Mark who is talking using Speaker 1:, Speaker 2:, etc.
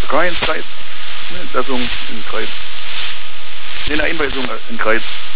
Speaker 1: 3 ins Kreis. Eine Entlassung in den Kreis. Nee, eine Einweisung in den Kreis.